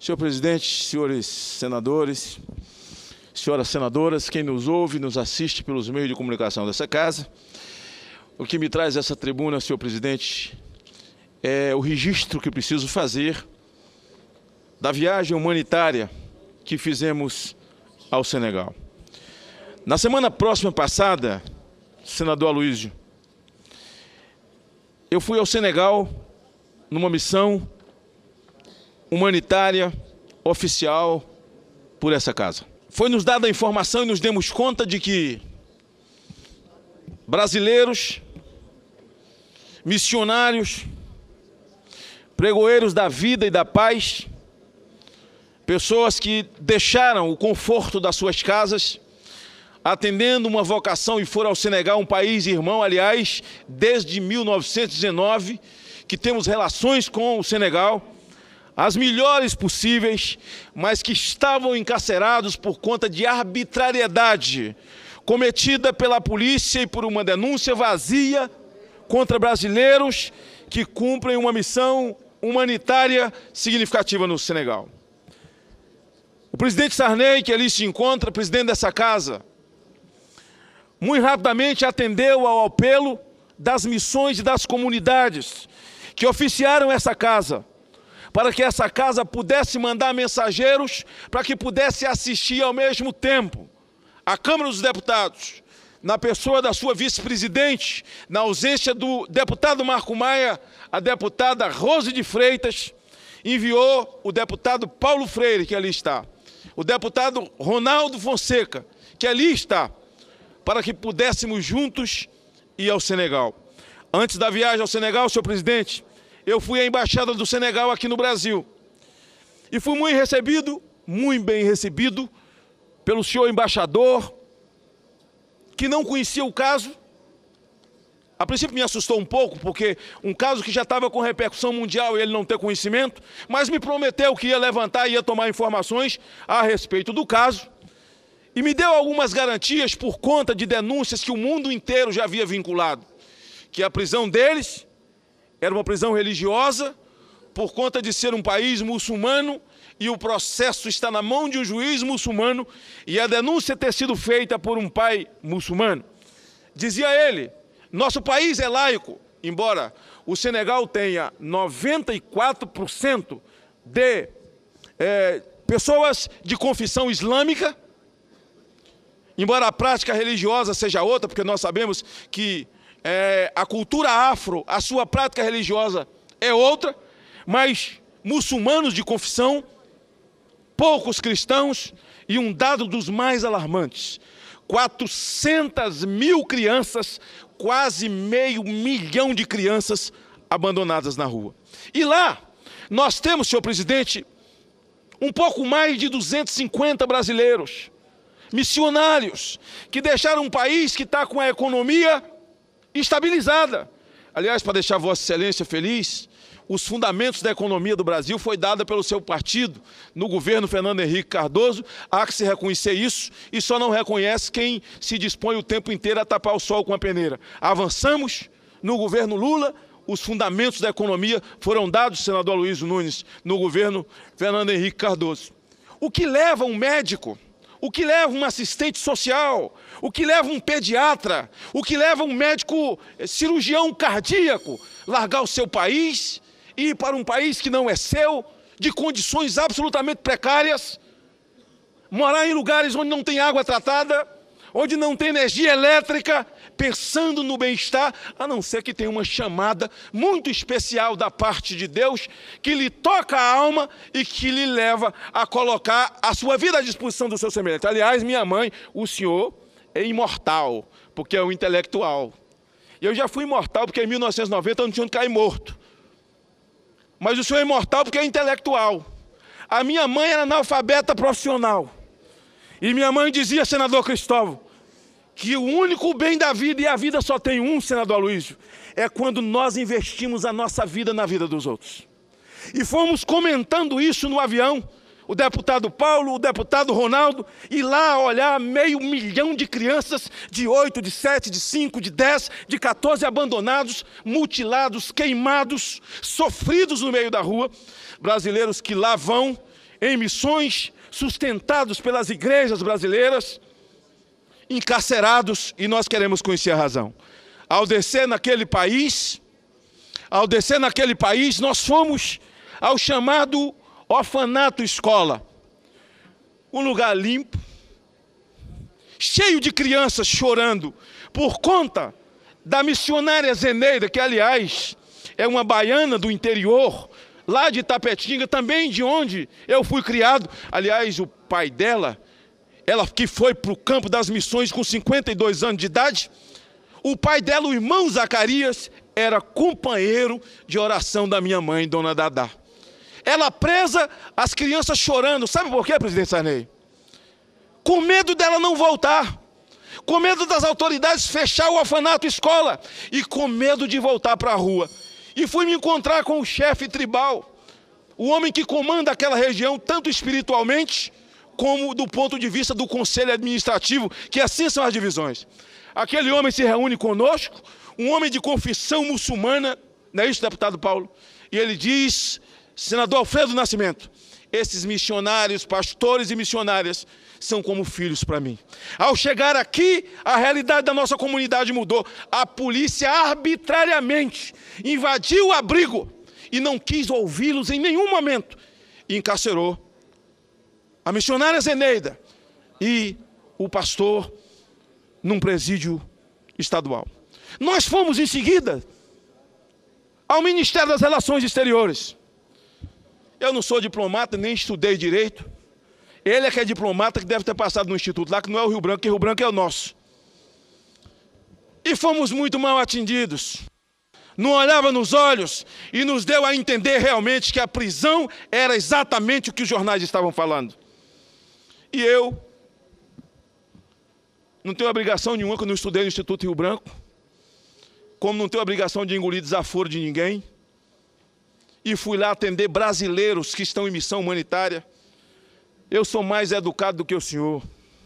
Senhor presidente, senhores senadores, senhoras senadoras, quem nos ouve, nos assiste pelos meios de comunicação dessa casa, o que me traz essa tribuna, senhor presidente, é o registro que preciso fazer da viagem humanitária que fizemos ao Senegal. Na semana próxima passada, senador Aloysio, eu fui ao Senegal numa missão humanitária oficial por essa casa. Foi nos dada a informação e nos demos conta de que brasileiros, missionários, pregoeiros da vida e da paz, pessoas que deixaram o conforto das suas casas, atendendo uma vocação e foram ao Senegal, um país irmão, aliás, desde 1919, que temos relações com o Senegal, as melhores possíveis, mas que estavam encarcerados por conta de arbitrariedade cometida pela polícia e por uma denúncia vazia contra brasileiros que cumprem uma missão humanitária significativa no Senegal. O presidente Sarney, que ali se encontra, presidente dessa casa, muito rapidamente atendeu ao apelo das missões e das comunidades que oficiaram essa casa, para que essa casa pudesse mandar mensageiros, para que pudesse assistir ao mesmo tempo à Câmara dos Deputados, na pessoa da sua vice-presidente, na ausência do deputado Marco Maia, a deputada Rose de Freitas, enviou o deputado Paulo Freire, que ali está, o deputado Ronaldo Fonseca, que ali está, para que pudéssemos juntos ir ao Senegal. Antes da viagem ao Senegal, senhor presidente, eu fui à Embaixada do Senegal aqui no Brasil e fui muito bem recebido pelo senhor embaixador, que não conhecia o caso. A princípio me assustou um pouco, porque um caso que já estava com repercussão mundial e ele não ter conhecimento, mas me prometeu que ia levantar e ia tomar informações a respeito do caso e me deu algumas garantias por conta de denúncias que o mundo inteiro já havia vinculado, que a prisão deles era uma prisão religiosa, por conta de ser um país muçulmano, e o processo está na mão de um juiz muçulmano, e a denúncia ter sido feita por um pai muçulmano. Dizia ele, nosso país é laico, embora o Senegal tenha 94% de pessoas de confissão islâmica, embora a prática religiosa seja outra, porque nós sabemos que a cultura afro, a sua prática religiosa é outra, mas muçulmanos de confissão, poucos cristãos, e um dado dos mais alarmantes, 400 mil crianças, quase 500 mil de crianças abandonadas na rua. E lá nós temos, senhor presidente, um pouco mais de 250 brasileiros, missionários, que deixaram um país que está com a economia estabilizada. Aliás, para deixar Vossa Excelência feliz, os fundamentos da economia do Brasil foi dada pelo seu partido no governo Fernando Henrique Cardoso. Há que se reconhecer isso, e só não reconhece quem se dispõe o tempo inteiro a tapar o sol com a peneira. Avançamos no governo Lula, os fundamentos da economia foram dados, senador Aloysio Nunes, no governo Fernando Henrique Cardoso. O que leva um médico, o que leva um assistente social, o que leva um pediatra, o que leva um médico cirurgião cardíaco largar o seu país e ir para um país que não é seu, de condições absolutamente precárias, morar em lugares onde não tem água tratada, onde não tem energia elétrica, pensando no bem-estar, a não ser que tenha uma chamada muito especial da parte de Deus, que lhe toca a alma e que lhe leva a colocar a sua vida à disposição do seu semelhante. Aliás, minha mãe, o senhor é imortal, porque é um intelectual. E eu já fui imortal, porque em 1990 eu não tinha onde cair morto. Mas o senhor é imortal porque é intelectual. A minha mãe era analfabeta profissional. E minha mãe dizia, senador Cristóvão, que o único bem da vida, e a vida só tem um, senador Aloysio, é quando nós investimos a nossa vida na vida dos outros. E fomos comentando isso no avião, o deputado Paulo, o deputado Ronaldo, e lá olhar 500 mil de crianças de 8, de 7, de 5, de 10, de 14 abandonados, mutilados, queimados, sofridos no meio da rua, brasileiros que lá vão em missões, sustentados pelas igrejas brasileiras, encarcerados, e nós queremos conhecer a razão. Ao descer naquele país, nós fomos ao chamado orfanato escola. Um lugar limpo, cheio de crianças chorando, por conta da missionária Zeneida, que aliás é uma baiana do interior, lá de Itapetinga, também de onde eu fui criado. Aliás, o pai dela, ela que foi para o campo das missões com 52 anos de idade, o pai dela, o irmão Zacarias, era companheiro de oração da minha mãe, Dona Dadá. Ela presa, as crianças chorando. Sabe por quê, presidente Sarney? Com medo dela não voltar, com medo das autoridades fechar o orfanato escola e com medo de voltar para a rua. E fui me encontrar com o chefe tribal, o homem que comanda aquela região, tanto espiritualmente, como do ponto de vista do conselho administrativo, que assim são as divisões. Aquele homem se reúne conosco, um homem de confissão muçulmana, não é isso, deputado Paulo? E ele diz, senador Alfredo Nascimento, esses missionários, pastores e missionárias, são como filhos para mim. Ao chegar aqui, a realidade da nossa comunidade mudou. A polícia arbitrariamente invadiu o abrigo e não quis ouvi-los em nenhum momento. E encarcerou a missionária Zeneida e o pastor num presídio estadual. Nós fomos em seguida ao Ministério das Relações Exteriores. Eu não sou diplomata, nem estudei direito. Ele é que é diplomata, que deve ter passado no instituto lá, que não é o Rio Branco, que o Rio Branco é o nosso. E fomos muito mal atendidos. Não olhava nos olhos e nos deu a entender realmente que a prisão era exatamente o que os jornais estavam falando. E eu não tenho obrigação nenhuma, quando eu estudei no Instituto Rio Branco, como não tenho obrigação de engolir desaforo de ninguém, e fui lá atender brasileiros que estão em missão humanitária. Eu sou mais educado do que o senhor.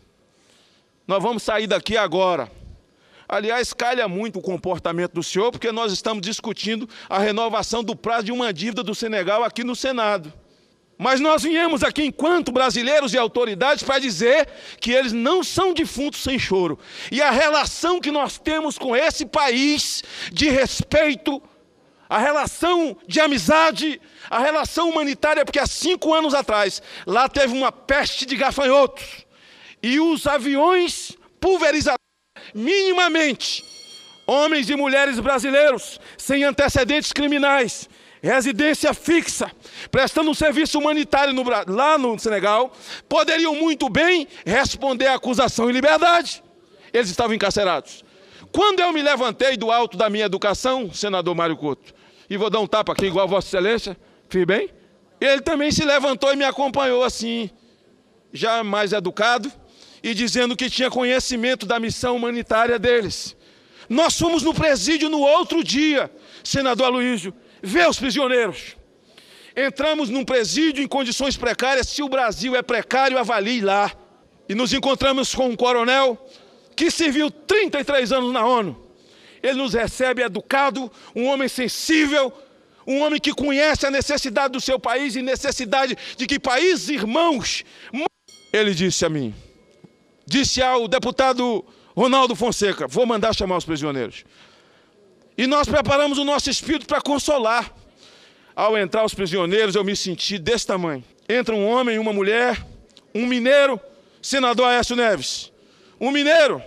Nós vamos sair daqui agora. Aliás, calha muito o comportamento do senhor, porque nós estamos discutindo a renovação do prazo de uma dívida do Senegal aqui no Senado. Mas nós viemos aqui enquanto brasileiros e autoridades para dizer que eles não são defuntos sem choro. E a relação que nós temos com esse país de respeito, a relação de amizade, a relação humanitária, porque há 5 anos atrás, lá teve uma peste de gafanhotos. E os aviões pulverizaram minimamente homens e mulheres brasileiros, sem antecedentes criminais, residência fixa, prestando um serviço humanitário lá no Senegal, poderiam muito bem responder à acusação em liberdade. Eles estavam encarcerados. Quando eu me levantei do alto da minha educação, senador Mário Couto, e vou dar um tapa aqui igual a Vossa Excelência, fiz bem? Ele também se levantou e me acompanhou assim, já mais educado, e dizendo que tinha conhecimento da missão humanitária deles. Nós fomos no presídio no outro dia, senador Aloysio, ver os prisioneiros. Entramos num presídio em condições precárias. Se o Brasil é precário, avalie lá. E nos encontramos com um coronel que serviu 33 anos na ONU. Ele nos recebe educado, um homem sensível, um homem que conhece a necessidade do seu país e necessidade de que países irmãos... Ele disse a mim, disse ao deputado Ronaldo Fonseca, vou mandar chamar os prisioneiros. E nós preparamos o nosso espírito para consolar. Ao entrar os prisioneiros, eu me senti desse tamanho. Entra um homem, uma mulher, um mineiro, senador Aécio Neves. Um mineiro,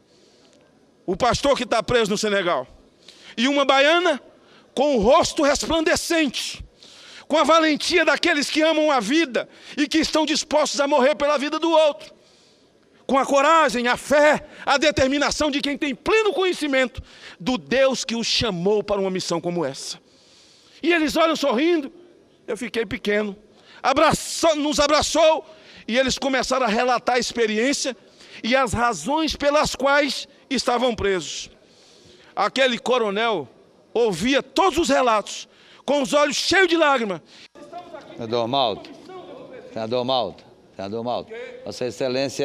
o pastor que está preso no Senegal. E uma baiana com o rosto resplandecente, com a valentia daqueles que amam a vida e que estão dispostos a morrer pela vida do outro. Com a coragem, a fé, a determinação de quem tem pleno conhecimento do Deus que os chamou para uma missão como essa. E eles olham sorrindo, eu fiquei pequeno, nos abraçou e eles começaram a relatar a experiência e as razões pelas quais estavam presos. Aquele coronel ouvia todos os relatos, com os olhos cheios de lágrimas. Senador Malta, Vossa Excelência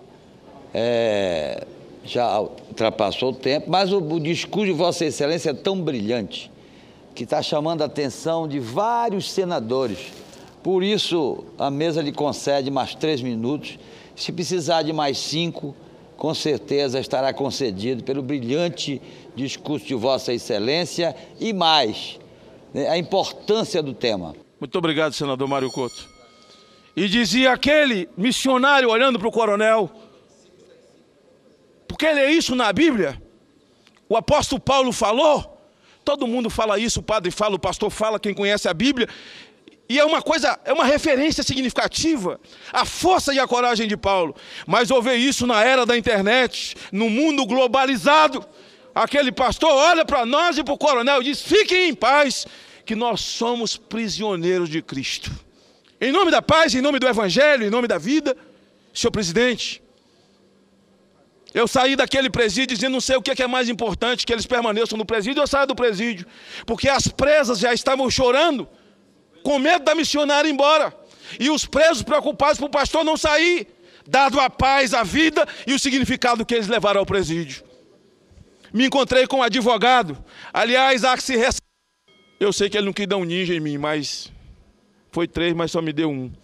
já ultrapassou o tempo, mas o discurso de Vossa Excelência é tão brilhante que está chamando a atenção de vários senadores, Por isso, a mesa lhe concede mais 3 minutos. Se precisar de mais 5, com certeza estará concedido pelo brilhante discurso de Vossa Excelência e mais, né, a importância do tema. Muito obrigado, senador Mário Couto. E dizia aquele missionário olhando para o coronel, porque ele é isso na Bíblia? O apóstolo Paulo falou, todo mundo fala isso, o padre fala, o pastor fala, quem conhece a Bíblia, e é uma coisa, é uma referência significativa, a força e a coragem de Paulo. Mas ouvir isso na era da internet, no mundo globalizado, aquele pastor olha para nós e para o coronel e diz, fiquem em paz, que nós somos prisioneiros de Cristo. Em nome da paz, em nome do Evangelho, em nome da vida, senhor presidente, eu saí daquele presídio dizendo, não sei o que é mais importante, que eles permaneçam no presídio, eu saio do presídio, porque as presas já estavam chorando, com medo da missionária ir embora, e os presos preocupados para o pastor não sair, dado a paz, a vida e o significado que eles levaram ao presídio. Me encontrei com um advogado, aliás, há que se ressaltar, eu sei que ele não quis dar um ninja em mim, mas foi 3, mas só me deu 1.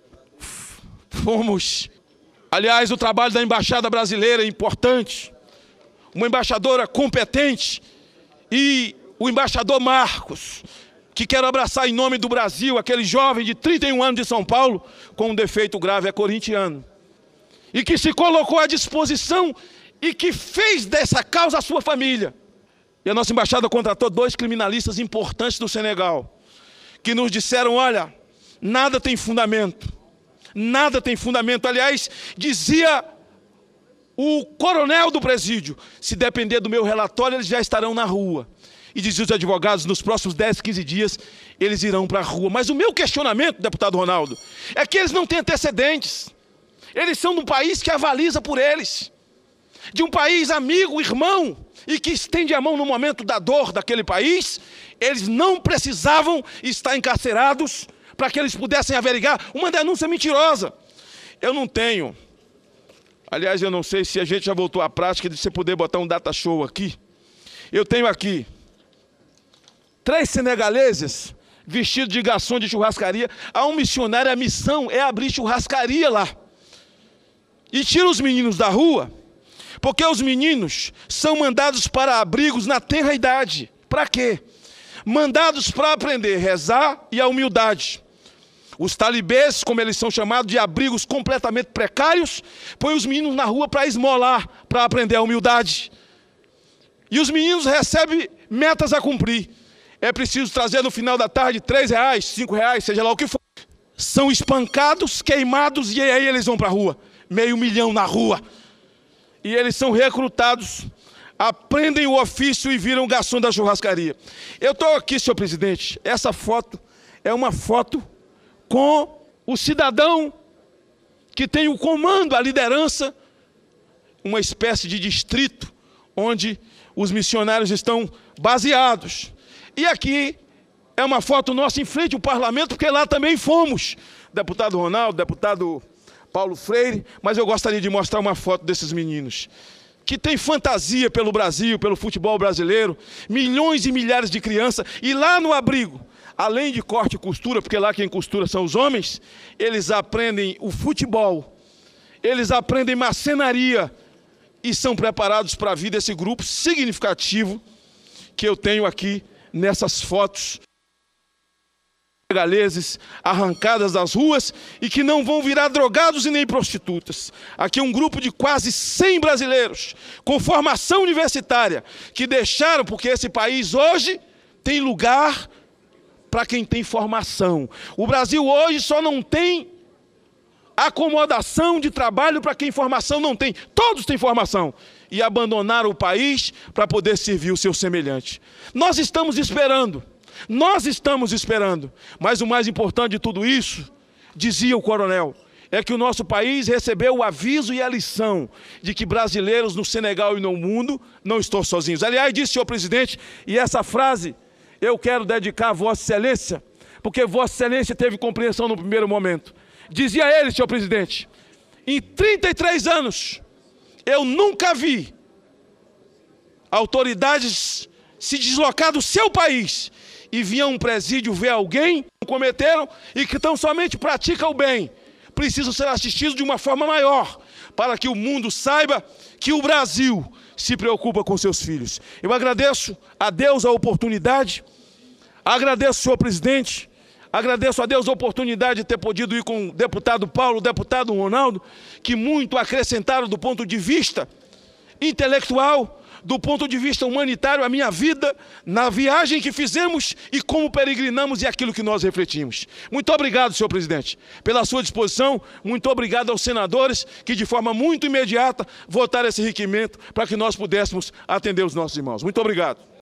Fomos, aliás, o trabalho da embaixada brasileira é importante, uma embaixadora competente, e o embaixador Marcos, que quero abraçar em nome do Brasil, aquele jovem de 31 anos de São Paulo, com um defeito grave, é corintiano, e que se colocou à disposição e que fez dessa causa a sua família. E a nossa embaixada contratou 2 criminalistas importantes do Senegal, que nos disseram, olha, nada tem fundamento, nada tem fundamento. Aliás, dizia o coronel do presídio, se depender do meu relatório, eles já estarão na rua. E diziam os advogados, nos próximos 10, 15 dias, eles irão para a rua. Mas o meu questionamento, deputado Ronaldo, é que eles não têm antecedentes. Eles são de um país que avaliza por eles, de um país amigo, irmão, e que estende a mão no momento da dor daquele país. Eles não precisavam estar encarcerados para que eles pudessem averiguar uma denúncia mentirosa. Eu não tenho, aliás, eu não sei se a gente já voltou à prática de você poder botar um data show aqui. Eu tenho aqui 3 senegaleses vestidos de garçom de churrascaria. Há um missionário, a missão é abrir churrascaria lá. E tira os meninos da rua, porque os meninos são mandados para abrigos na tenra idade. Para quê? Mandados para aprender a rezar e a humildade. Os talibês, como eles são chamados, de abrigos completamente precários, põem os meninos na rua para esmolar, para aprender a humildade. E os meninos recebem metas a cumprir. É preciso trazer no final da tarde R$3, R$5, seja lá o que for. São espancados, queimados e aí eles vão para a rua. 500 mil na rua. E eles são recrutados, aprendem o ofício e viram garçom da churrascaria. Eu estou aqui, senhor presidente, essa foto é uma foto com o cidadão que tem o comando, a liderança, uma espécie de distrito onde os missionários estão baseados. E aqui é uma foto nossa em frente ao parlamento, porque lá também fomos. Deputado Ronaldo, deputado Paulo Freire, mas eu gostaria de mostrar uma foto desses meninos, que tem fantasia pelo Brasil, pelo futebol brasileiro, milhões e milhares de crianças, e lá no abrigo, além de corte e costura, porque lá quem costura são os homens, eles aprendem o futebol, eles aprendem marcenaria, e são preparados para a vida. Esse grupo significativo que eu tenho aqui nessas fotos, senegaleses arrancadas das ruas e que não vão virar drogados e nem prostitutas. Aqui um grupo de quase 100 brasileiros com formação universitária que deixaram, porque esse país hoje tem lugar para quem tem formação. O Brasil hoje só não tem acomodação de trabalho para quem formação não tem. Todos têm formação. E abandonaram o país para poder servir o seu semelhante. Nós estamos esperando. Mas o mais importante de tudo isso, dizia o coronel, é que o nosso país recebeu o aviso e a lição de que brasileiros no Senegal e no mundo não estão sozinhos. Aliás, disse o senhor presidente, e essa frase eu quero dedicar a Vossa Excelência, porque Vossa Excelência teve compreensão no primeiro momento. Dizia ele, senhor presidente, em 33 anos, eu nunca vi autoridades se deslocar do seu país e vir a um presídio ver alguém que cometeram e que tão somente praticam o bem, precisam ser assistidos de uma forma maior, para que o mundo saiba que o Brasil se preocupa com seus filhos. Eu agradeço a Deus a oportunidade, agradeço ao senhor presidente, agradeço a Deus a oportunidade de ter podido ir com o deputado Paulo, o deputado Ronaldo, que muito acrescentaram do ponto de vista intelectual, do ponto de vista humanitário, a minha vida, na viagem que fizemos e como peregrinamos e aquilo que nós refletimos. Muito obrigado, senhor presidente, pela sua disposição. Muito obrigado aos senadores que, de forma muito imediata, votaram esse requerimento para que nós pudéssemos atender os nossos irmãos. Muito obrigado.